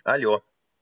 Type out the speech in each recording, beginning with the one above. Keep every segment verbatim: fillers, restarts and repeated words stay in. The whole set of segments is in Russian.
Алло,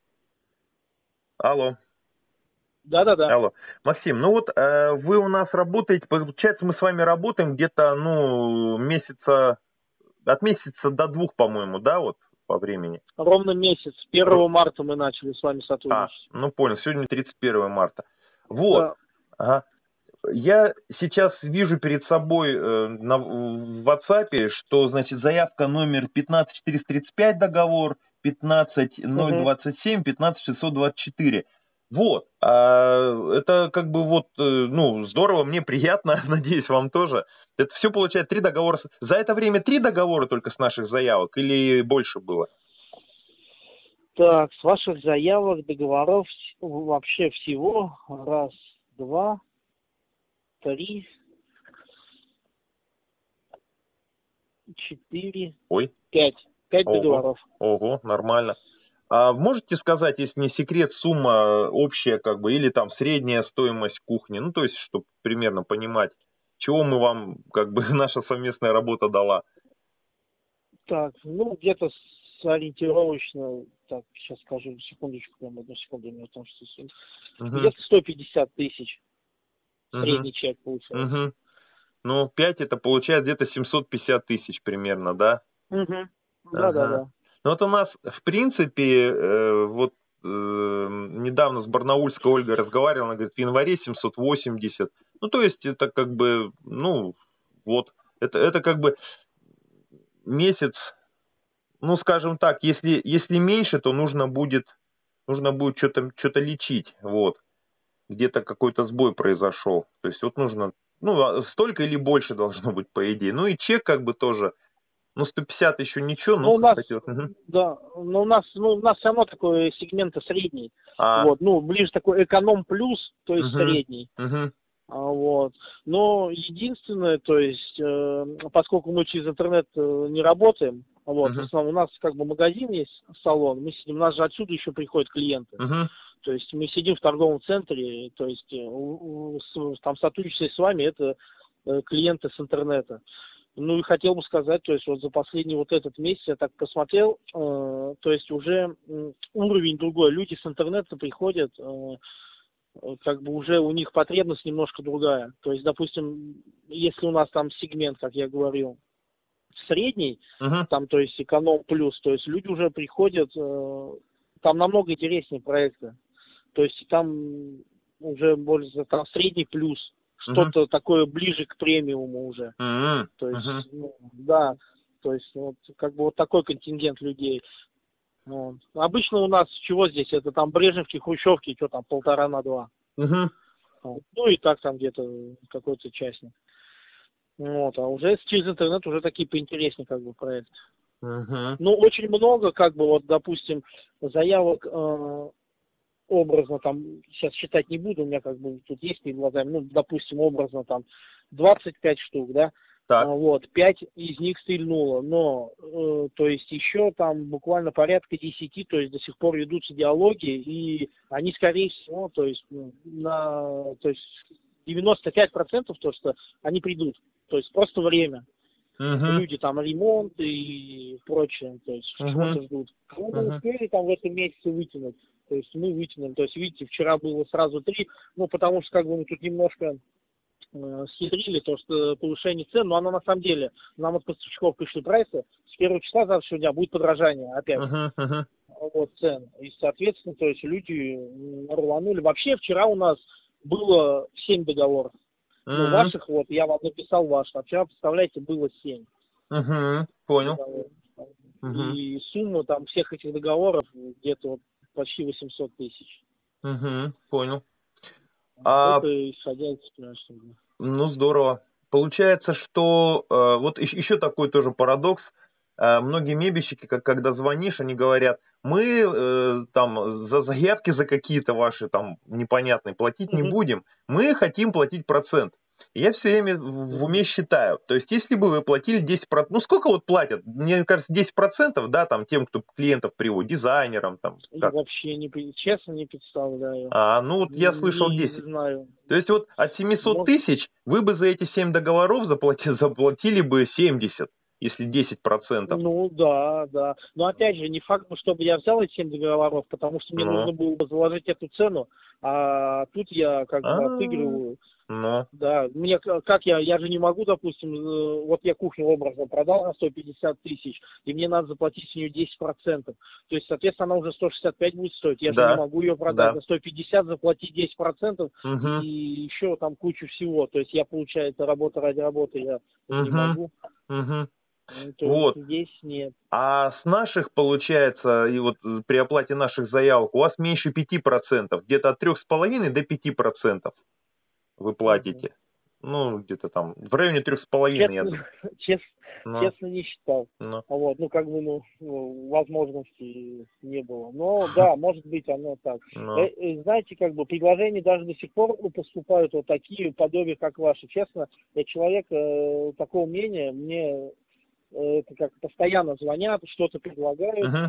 алло, Да-да-да. алло. Максим, ну вот э, вы у нас работаете, получается, мы с вами работаем где-то, ну, месяца, от месяца до двух, по-моему, да, вот по времени. Ровно месяц. Ро- первого марта мы начали с вами А, сотрудничать. ну понял, сегодня тридцать первое марта. Вот, Да. ага. Я сейчас вижу перед собой э, на, в WhatsApp, что, значит, заявка номер пятнадцать четыреста тридцать пять договор, пятнадцать ноль Мгм. двадцать семь, пятнадцать шестьсот двадцать четыре. Вот, а, это как бы вот, э, ну, здорово, мне приятно, надеюсь, вам тоже. Это все получает три договора. с- За это время три договора только с наших заявок или больше было? Так, с ваших заявок, договоров вс- вообще всего раз, два, три, четыре, Ой, пять. Пять ого, договоров. ого, нормально. А можете сказать, если не секрет, сумма общая, как бы, или там средняя стоимость кухни? Ну, то есть, чтобы примерно понимать, чего мы вам, как бы, наша совместная работа дала. Так, ну где-то с- ориентировочно, так, сейчас скажу, секундочку, прям одну секунду, у меня там что Угу, где-то сто пятьдесят тысяч угу, средний чек получается. угу. Ну, пять это получается где-то семьсот пятьдесят тысяч примерно, да? Угу. Ага. Да-да-да. Ну, вот у нас, в принципе, э, вот э, недавно с барнаульской Ольгой разговаривал, она говорит, в январе семьсот восемьдесят. Ну, то есть, это как бы, ну, вот, это, это как бы месяц, ну, скажем так, если, если меньше, то нужно будет, нужно будет что-то что лечить, вот, где-то какой-то сбой произошел. То есть, вот нужно, ну, а столько или больше должно быть, по идее. Ну, и чек как бы тоже, ну, сто пятьдесят еще ничего, ну, Ну, у как нас, хотел. Мгм. да, но у нас, ну, у нас все равно такой сегмент средний. А, Вот, ну, ближе такой эконом плюс, то есть угу, средний. угу, А, вот. Но единственное, то есть, э, поскольку мы через интернет э, не работаем, вот, в угу, основном у нас как бы магазин есть, салон, мы сидим, у нас же отсюда еще приходят клиенты. угу, То есть мы сидим в торговом центре, то есть э, у- у- с- там сотрудничество с вами это э, клиенты с интернета. Ну и хотел бы сказать, то есть вот за последний вот этот месяц я так посмотрел, э, то есть уже м, уровень другой. Люди с интернета приходят, э, э, как бы уже у них потребность немножко другая. То есть, допустим, если у нас там сегмент, как я говорил, средний, угу, там, то есть эконом плюс, то есть люди уже приходят, э, там намного интереснее проекты. То есть там уже больше, там средний плюс, угу, что-то такое ближе к премиуму уже. То угу, есть, ну, да, то есть вот как бы вот такой контингент людей. Вот. Обычно у нас чего здесь? Это там Брежневки, Хрущевки, что там, полтора на два. угу, Вот. Ну и так там где-то какой-то частник. Вот, а уже через интернет уже такие поинтереснее как бы проекты. угу, Ну, очень много, как бы, вот, допустим, заявок э, образно там, сейчас считать не буду, у меня как бы тут есть перед глазами, ну, допустим, образно там двадцать пять штук, да, а, так, вот, пять из них стрельнуло, но, э, то есть еще там буквально порядка десяти, то есть до сих пор ведутся диалоги, и они, скорее всего, то есть, ну, на, то есть девяносто пять процентов то, что они придут, то есть просто время. угу, Люди там ремонт и прочее, то есть угу, чего-то ждут. Кого мы угу, успели там в этом месяце вытянуть, то есть мы вытянули, то есть видите, вчера было сразу три, ну потому что как бы мы тут немножко э, схитрили, то что повышение цен, но оно на самом деле, нам от поставщиков пришли прайсы, с первого числа завтрашнего дня будет подорожание опять, угу, угу, вот, цен, и соответственно, то есть люди м, рванули. Вообще вчера у нас было семь договоров, ну ваших вот, я вам написал ваш, а вчера, представляете, было семь угу, понял, договоров. угу, И сумма там всех этих договоров где-то вот почти восемьсот тысяч. угу, понял. Вот А, это исходя из спрашивания. ну, здорово. Получается, что э, вот ещ- еще такой тоже парадокс. Э, многие мебельщики, как, когда звонишь, они говорят, мы э, там за заявки за какие-то ваши там непонятные платить не Мгм, будем, мы хотим платить процент. И я все время в в мгм. уме считаю, то есть если бы вы платили десять процентов, ну сколько вот платят? Мне кажется, десять процентов, да, там тем, кто клиентов приводит, дизайнерам, там, И как. вообще не, пре- честно не представляю. А, ну вот я слышал Не десять. знаю. То есть вот от семисот Может, тысяч вы бы за эти семь договоров заплатили, заплатили бы семьдесят. если десять процентов. Ну да, да. Но опять же, не факт, чтобы я взял эти семь договоров, потому что мне Ну, нужно было бы заложить эту цену, а тут я как а, бы отыгрываю. ну, Да, мне к- как я, я же не могу, допустим, э, вот я кухню образно продал на сто пятьдесят тысяч, и мне надо заплатить с нее десять процентов. То есть, соответственно, она уже сто шестьдесят пять будет стоить. Я же не да, могу ее продать да. за сто пятьдесят, заплатить десять процентов и Угу, еще там кучу всего. То есть я, получается, работа ради работы, я не угу, могу. угу. Ну, то есть Вот. здесь нет. А с наших, получается, и вот э, при оплате наших заявок у вас меньше пяти процентов, где-то от трех с половиной до пяти процентов вы Мгм. платите. Ну, где-то там в районе трех с половиной, я Честно, думаю. честно, Ну, честно не считал. ну, Вот, ну, как бы, ну, ну, возможностей не было. Но, да, может быть, оно так. Э, ну. э, знаете, как бы, предложения даже до сих пор ну, поступают вот такие, подобие, как ваши. Честно, я человек э, такого мнения, мне э, это как постоянно звонят, что-то предлагают. Угу,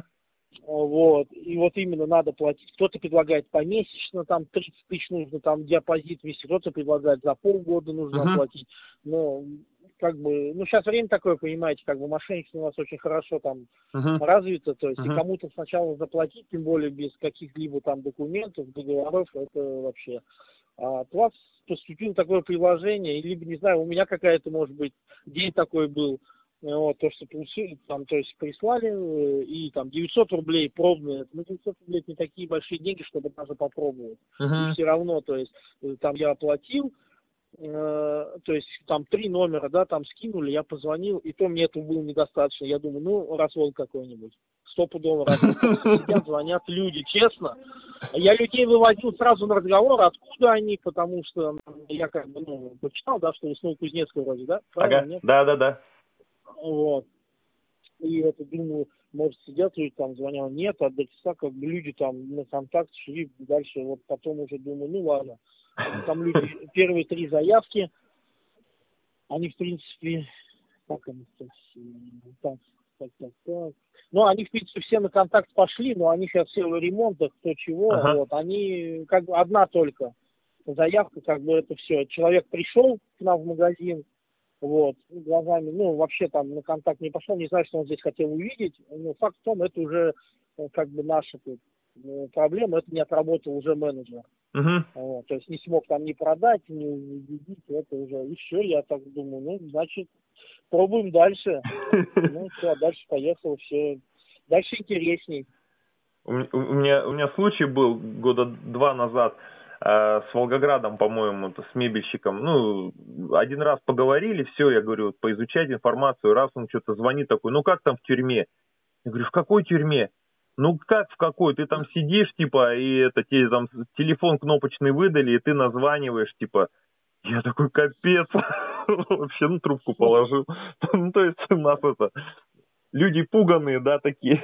Вот, и вот именно надо платить. Кто-то предлагает помесячно, там тридцать тысяч нужно, там депозит вести, кто-то предлагает за полгода нужно угу, оплатить. Но как бы, ну сейчас время такое, понимаете, как бы мошенничество у нас очень хорошо там угу, развито, то есть и угу, кому-то сначала заплатить, тем более без каких-либо там документов, договоров, это вообще. А от вас поступило такое предложение, либо, не знаю, у меня какая-то, может быть, день такой был, вот, то, что получили, там, то есть прислали, э, и там девятьсот рублей пробные, ну, девятьсот рублей это не такие большие деньги, чтобы даже попробовать. И угу, все равно, то есть, э, там я оплатил, э, то есть, там три номера, да, там скинули, я позвонил, и то мне этого было недостаточно. Я думаю, ну, развод какой-нибудь. Стопудово развод, потому что сидят, звонят люди, честно. Я людей выводил сразу на разговор, откуда они, потому что я как бы, ну, почитал, да, что Лесной Кузнецкий вроде, да, правильно, Ага, нет? да, да, да. Вот. И это, думаю, может, сидят люди там, звонят, нет, а до часа как бы люди там на контакт шли дальше, вот потом уже думаю, ну ладно. Там люди, первые три заявки, они, в принципе, как они, то есть, так, так, так, так. Ну, они, в принципе, все на контакт пошли, но они сейчас все в ремонтах, кто чего, Ага, вот, они, как бы, одна только заявка, как бы, это все. Человек пришел к нам в магазин, вот, и глазами, ну, вообще там на контакт не пошел, не знаю, что он здесь хотел увидеть, но факт в том, это уже э, как бы наша тут э, проблема, это не отработал уже менеджер. угу. Вот, то есть не смог там ни продать, ни убедить, это уже, и все, я так думаю, ну, значит, пробуем дальше. Ну, все, а дальше поехало, все, дальше интересней. У м- у меня, у меня случай был года два назад э, с Волгоградом, по-моему, с мебельщиком. Ну, один раз поговорили, все, я говорю, вот, поизучать информацию, раз он что-то звонит такой, ну как там в тюрьме? Я говорю, в какой тюрьме? Ну как в какой? Ты там сидишь, типа, и это тебе там телефон кнопочный выдали, и ты названиваешь, типа, я такой, капец, вообще, ну трубку положил. Ну, то есть у нас это, люди пуганые, да, такие.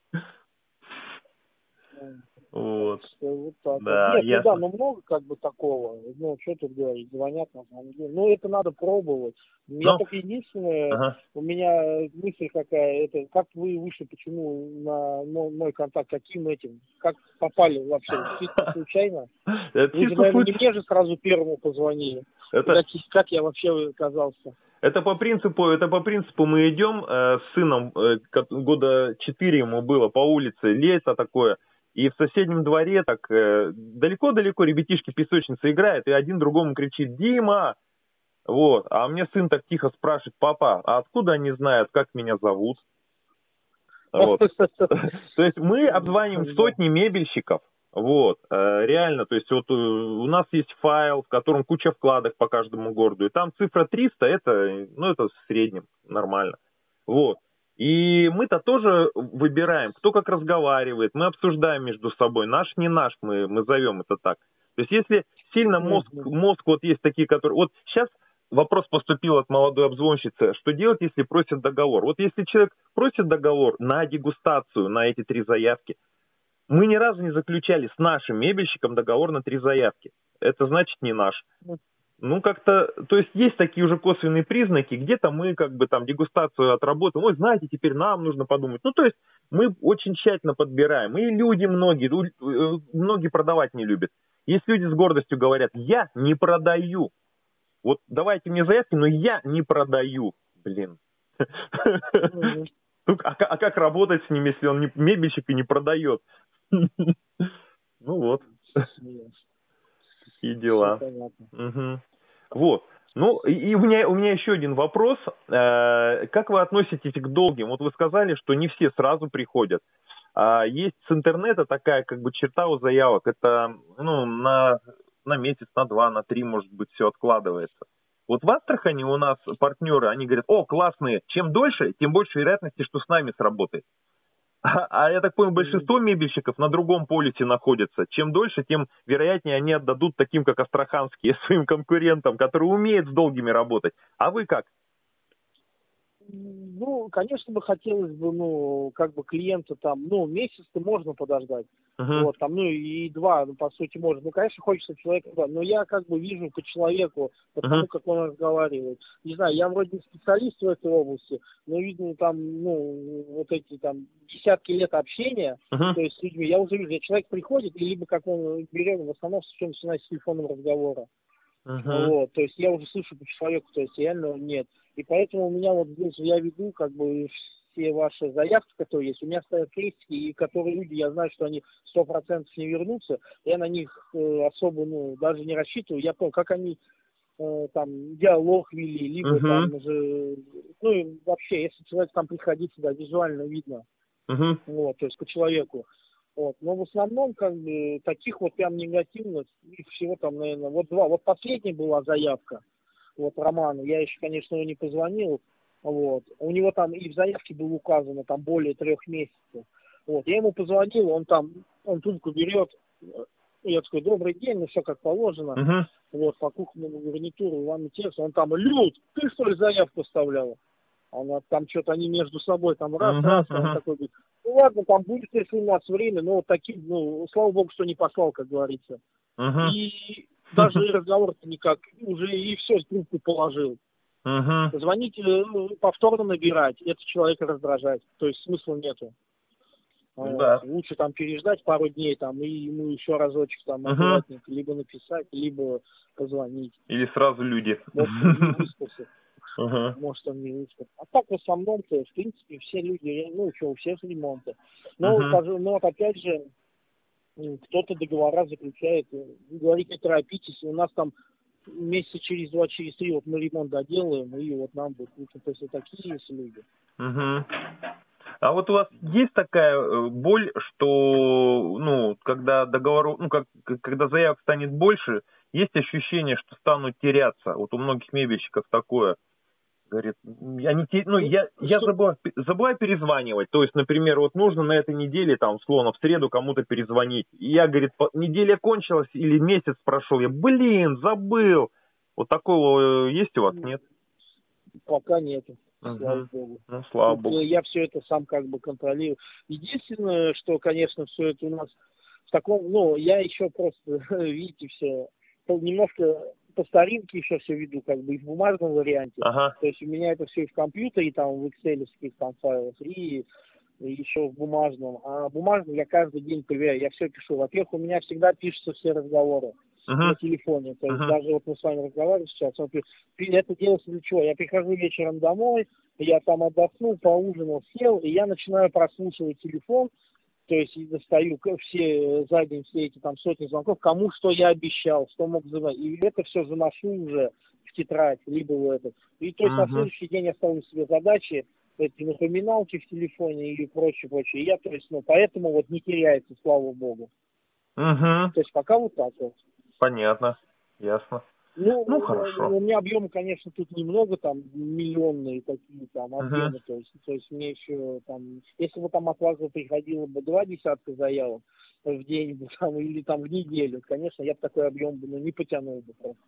Так Вот, что вот так вот. да, Нет, ну да, ясно. но много как бы такого. Ну, что тут говорить, звонят на самом деле. Ну, это надо пробовать. Я Ну, только единственное, ага. у меня мысль какая, это как вы вышли, почему на мой, мой контакт, каким этим, как попали вообще, чисто случайно? Это Вы же, чисто наверное, не случай. мне же сразу первому позвонили. Это, Как, как я вообще оказался? это по принципу, это по принципу мы идем э, с сыном, э, ко- года четыре ему было, по улице, лето такое, и в соседнем дворе так э, далеко-далеко ребятишки песочницы играют, и один другому кричит: «Дима!» Вот, а мне сын так тихо спрашивает: «Папа, а откуда они знают, как меня зовут?» Вот. То есть мы обзваниваем Да. сотни мебельщиков. Вот, э, реально, то есть вот э, у нас есть файл, в котором куча вкладок по каждому городу, и там цифра триста, это, ну, это в среднем нормально. Вот. И мы-то тоже выбираем, кто как разговаривает, мы обсуждаем между собой, наш, не наш, мы, мы зовем это так. То есть если сильно мозг, Мгм. мозг вот есть такие, которые... Вот сейчас вопрос поступил от молодой обзвонщицы, что делать, если просят договор? Вот если человек просит договор на дегустацию на эти три заявки, мы ни разу не заключали с нашим мебельщиком договор на три заявки. Это значит не наш. Ну, как-то, то есть есть такие уже косвенные признаки, где-то мы как бы там дегустацию отработаем, ой, знаете, теперь нам нужно подумать. Ну, то есть мы очень тщательно подбираем. И люди многие, э, многие продавать не любят. Есть люди с гордостью говорят: я не продаю. Вот давайте мне заявки, но я не продаю. Блин. Мгм. Ну, а, ка- а как работать с ним, если он не мебельщик и не продает? Ну вот, Ясно. такие Все дела. понятно. Мгм. Вот. Ну, и, и у меня, у меня еще один вопрос. Э, как вы относитесь к долгим? Вот вы сказали, что не все сразу приходят. А есть с интернета такая как бы черта у заявок. Это ну, на, на месяц, на два, на три, может быть, все откладывается. Вот в Астрахани у нас партнеры, они говорят, о, классные, чем дольше, тем больше вероятности, что с нами сработает. А, а я так понял, Мгм. большинство мебельщиков на другом полюсе находятся. Чем дольше, тем вероятнее они отдадут таким, как астраханские, своим конкурентам, которые умеют с долгими работать. А вы как? Ну, конечно бы хотелось бы, ну, как бы клиента там, ну, месяц-то можно подождать. Угу, Вот, там, ну, и два, ну, по сути, можно. Ну, конечно, хочется человека, да, но я как бы вижу по человеку, по угу, тому, как он разговаривает. Не знаю, я вроде не специалист в этой области, но видно там, ну, вот эти там десятки лет общения, угу, то есть с людьми, я уже вижу, я человек приходит, и либо как он берет, в основном с чем начинает с телефонного разговора. угу, Вот, то есть я уже слышу по человеку, то есть реально нет. И поэтому у меня вот здесь я веду как бы все ваши заявки, которые есть, у меня стоят крестики, и которые люди, я знаю, что они сто процентов не вернутся, я на них э, особо, ну, даже не рассчитываю, я понял, как они э, там диалог вели, либо угу, там же, ну и вообще, если человек там приходит сюда, визуально видно, угу, вот, то есть по человеку. Вот. Но в основном, как бы, таких вот прям негативных, их всего там, наверное, вот два. Вот последняя была заявка, вот Роману, я еще, конечно, его не позвонил, вот. У него там и в заявке было указано, там более трех месяцев. Вот. Я ему позвонил, он там, он трубку берет, я такой, добрый день, ну все как положено. угу, Вот, по кухонному гарнитуру, вам текст, он там, Люд, ты что ли заявку оставляла? Она там что-то они между собой там раз, угу, раз, и он угу, такой говорит, ну ладно, там будет, если у нас время, но вот таким, ну, слава богу, что не послал, как говорится. угу, И даже и разговор-то никак, уже и все, трубку положил. угу. Звонить, э, повторно набирать, это человека раздражать, то есть смысла нету. Вот. Да. Лучше там переждать пару дней, там, и ему еще разочек там Угу. аккуратненько либо написать, либо позвонить. Или сразу люди. Может, он не выспался. Угу, Может, он не выспал. А так, в основном-то, в принципе, все люди, ну, что, у всех ремонты. Но, угу, скажу, но вот опять же, м, кто-то договора заключает, э, говорит, не торопитесь, у нас там месяца через два, через три вот мы ремонт доделаем, и вот нам будет, ну, то есть вот такие есть люди. угу. А вот у вас есть такая э, боль, что, ну, когда договор, ну, как, к- когда заявок станет больше, есть ощущение, что станут теряться. Вот у многих мебельщиков такое. Говорит, я не те- ну, Ну, я, я что, забываю, забываю перезванивать. То есть, например, вот нужно на этой неделе, там, словно в среду кому-то перезвонить. И я, говорит, по- неделя кончилась или месяц прошел. Я, блин, забыл. Вот такого э, есть у вас, нет? пока нету, слава Угу. богу. Ну, слава Тут богу. э, я все это сам как бы контролирую. Единственное, что, конечно, все это у нас в таком, ну, я еще просто, видите, все немножко по старинке еще все веду, как бы и в бумажном варианте. Ага. То есть у меня это все и в компьютере, там, в excel там файлах, и еще в бумажном. А бумажном я каждый день проверяю, я все пишу. Во-первых, у меня всегда пишутся все разговоры Угу. на телефоне. То есть Угу. даже вот мы с вами разговариваем сейчас, он пишет, это делается для чего? Я прихожу вечером домой, я там отдохнул, поужинал, сел, и я начинаю прослушивать телефон, то есть и достаю к- все за день, все эти там сотни звонков, кому что я обещал, что мог звонить. И это все заношу уже в тетрадь, либо в этот. И то есть на Угу. следующий день я ставлю себе задачи, эти напоминалки в телефоне и прочее, прочее. И я, то есть, ну, поэтому вот не теряется, слава богу. Угу. То есть пока вот так вот. Понятно. Ясно. Ну, Ну, у хорошо. у меня объемы, конечно, тут немного, там, миллионные такие там Угу. объемы, то есть, то есть мне еще там, если бы там от вас бы приходило бы два десятка заявок в день бы, там, или там в неделю, конечно, я бы такой объем бы, ну, не потянул бы просто.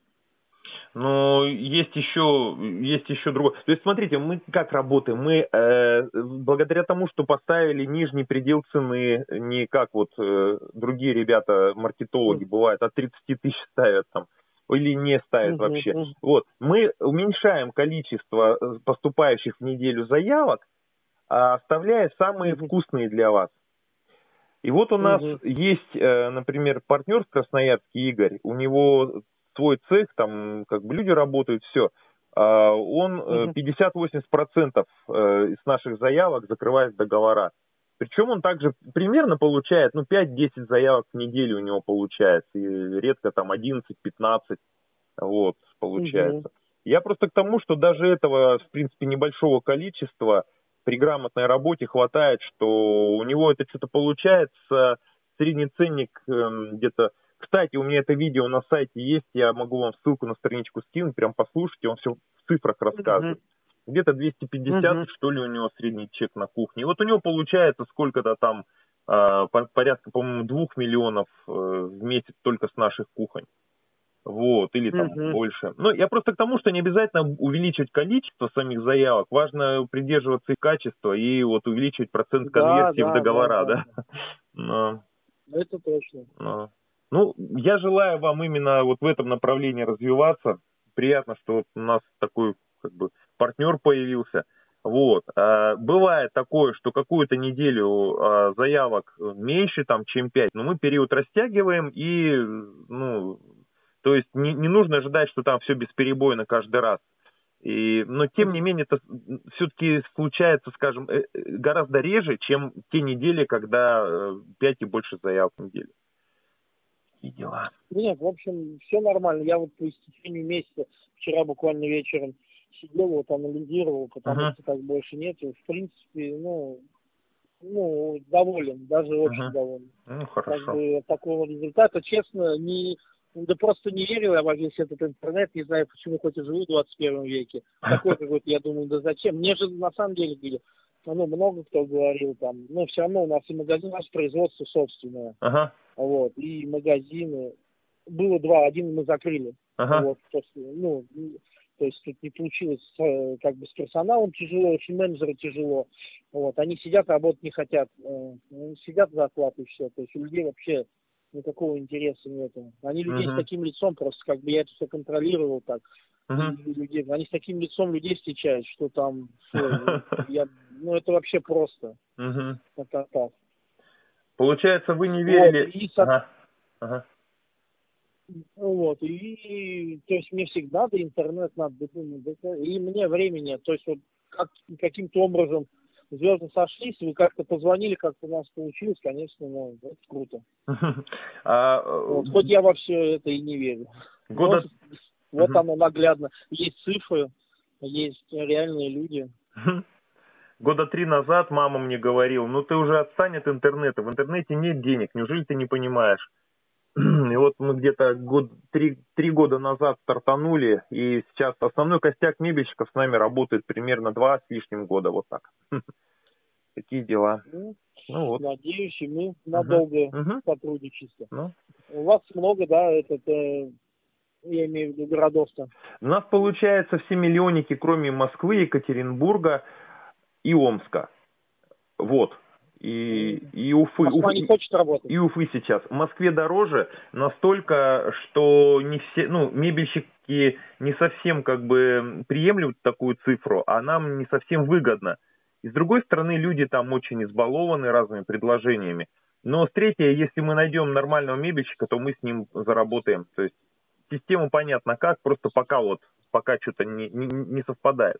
Но есть еще, есть еще другое. То есть, смотрите, мы как работаем? Мы э, благодаря тому, что поставили нижний предел цены, не как вот э, другие ребята, маркетологи, Мгм, бывает, от тридцати тысяч ставят там, или не ставят мгм, вообще. мгм, Вот, мы уменьшаем количество э, поступающих в неделю заявок, а оставляя самые мгм, вкусные для вас. И вот у нас мгм, есть, э, например, партнер в Красноярске, Игорь, у него свой цех, там как бы люди работают, все. он пятьдесят-восемьдесят процентов из наших заявок закрывает договора. Причем он также примерно получает, ну, пять-десять заявок в неделю у него получается, и редко там одиннадцать-пятнадцать, вот, получается. Угу. Я просто к тому, что даже этого, в принципе, небольшого количества при грамотной работе хватает, что у него это что-то получается, средний ценник э, где-то. Кстати, у меня это видео на сайте есть, я могу вам ссылку на страничку скинуть, прям послушайте, он все в цифрах рассказывает. Uh-huh. Где-то двести пятьдесят, uh-huh. что ли, у него средний чек на кухне. И вот у него получается сколько-то там, э, порядка, по-моему, двух миллионов э, в месяц только с наших кухонь. Вот, или там uh-huh. больше. Ну, я просто к тому, что не обязательно увеличивать количество самих заявок, важно придерживаться их качества и вот увеличивать процент конверсии да, в договора, да? да. да. Но, это точно. Но. Ну, я желаю вам именно вот в этом направлении развиваться. Приятно, что вот у нас такой как бы партнер появился. Вот. А, бывает такое, что какую-то неделю а, заявок меньше, там, чем пять, но мы период растягиваем и, ну, то есть не, не нужно ожидать, что там все бесперебойно каждый раз. И, но тем не менее, это все-таки случается, скажем, гораздо реже, чем те недели, когда пять и больше заявок в неделю. Такие дела. Нет, в общем, все нормально. Я вот по истечению месяца, вчера буквально вечером сидел, вот анализировал, потому uh-huh. что так больше нет. И, в принципе, ну, ну, доволен, даже очень uh-huh. доволен. Ну, хорошо. Как бы от такого результата, честно, не... Да просто не верил я во весь этот интернет, не знаю, почему хоть и живу в двадцать первом веке. Такой какой-то, я думаю, да зачем? Мне же на самом деле говорили, ну, много кто говорил там, но все равно у нас и магазин, у нас производство собственное. Ага. Вот, и магазины. Было два, один мы закрыли. Ага. Вот, то есть, ну, то есть тут не получилось, как бы с персоналом тяжело, очень менеджеры тяжело. Вот, они сидят, работать не хотят. Сидят за оплату и все. То есть у людей вообще никакого интереса нету. Они людей uh-huh. с таким лицом, просто как бы я это все контролировал так. Uh-huh. И людей, они с таким лицом людей встречают, что там, что, я, ну это вообще просто. Uh-huh. Это так. Получается, вы не верили... Вот, и, ага. Ага. Вот, и, то есть мне всегда надо интернет, надо думать, и мне времени, то есть вот как, каким-то образом звезды сошлись, вы как-то позвонили, как-то у нас получилось, конечно, ну, это круто. А, вот, хоть я во все это и не верю. Года... Вот угу. оно наглядно. Есть цифры, есть реальные люди. Года три назад мама мне говорила, ну ты уже отстань от интернета, в интернете нет денег, неужели ты не понимаешь? И вот мы где-то год, три, три года назад стартанули, и сейчас основной костяк мебельщиков с нами работает примерно два с лишним года, вот так. Такие дела. Ну, ну, вот. Надеюсь, и мы на долгое uh-huh. сотрудничество. Ну. У вас много, да, этот, э, я имею в виду городов-то? У нас получается все миллионники, кроме Москвы, Екатеринбурга и Омска. Вот. И, и Уфы. Москва Уфы, не хочет работать. И Уфы сейчас. В Москве дороже настолько, что не все, ну, мебельщики не совсем как бы приемлют такую цифру, а нам не совсем выгодно. И с другой стороны, люди там очень избалованы разными предложениями. Но с третьей, если мы найдем нормального мебельщика, то мы с ним заработаем. То есть система понятно как, просто пока вот, пока что-то не, не, не совпадает.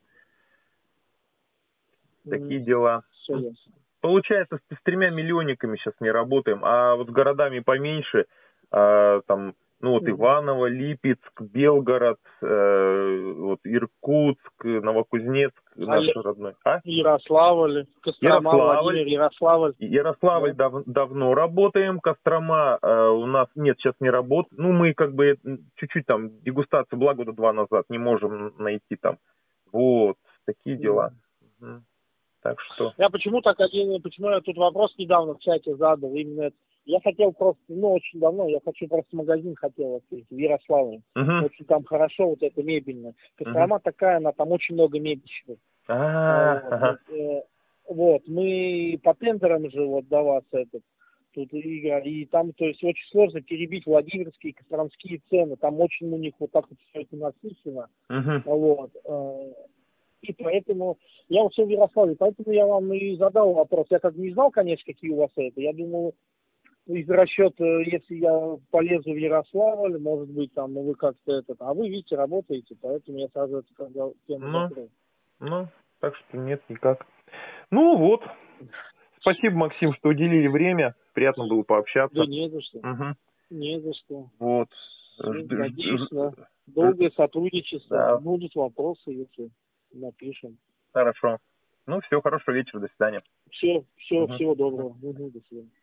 Такие mm, дела. Получается, с, с тремя миллионниками сейчас не работаем, а вот с городами поменьше, э, там, ну вот mm. Иваново, Липецк, Белгород, э, вот Иркутск, Новокузнецк, а наш я... родной. А? Ярославль, Кострома, Ярославль, Владимир, Ярославль. Ярославль да. дав, давно работаем, Кострома э, у нас нет, сейчас не работает. Ну, мы как бы чуть-чуть там дегустацию была года два назад, не можем найти там. Вот, такие дела. Mm. Угу. Так что... Я почему так один, почему я тут вопрос недавно в чате задал, именно это. Я хотел просто, ну, очень давно, я хочу просто магазин хотел открыть в Ярославле. Uh-huh. Очень там хорошо, вот это мебельное. Кострома uh-huh. такая, она там очень много мебельщиков. Uh-huh. Вот, uh-huh. э, вот, мы по тендерам же вот до вас этот, тут игра, и там, то есть, очень сложно перебить владимирские, костромские цены, там очень у них вот так вот все это насыщено. Uh-huh. Вот, э, и поэтому я вот все в Ярославле, поэтому я вам и задал вопрос. Я как бы не знал, конечно, какие у вас это. Я думал, из расчета, если я полезу в Ярославль, может быть, там, ну, вы как-то это, а вы, видите, работаете, поэтому я сразу эту когда тему Ну, закрыл. ну, так что нет, никак. Ну вот, спасибо, Максим, что уделили время, приятно было пообщаться. Да не за что, Угу. не за что. Вот. Всё, Жд- надеюсь жд- на жд- долгое сотрудничество. Да, Будут вопросы, если напишем. хорошо. Ну, все, хорошего вечера, до свидания. Все, все, Мгм. всего доброго. Мгм, до свидания.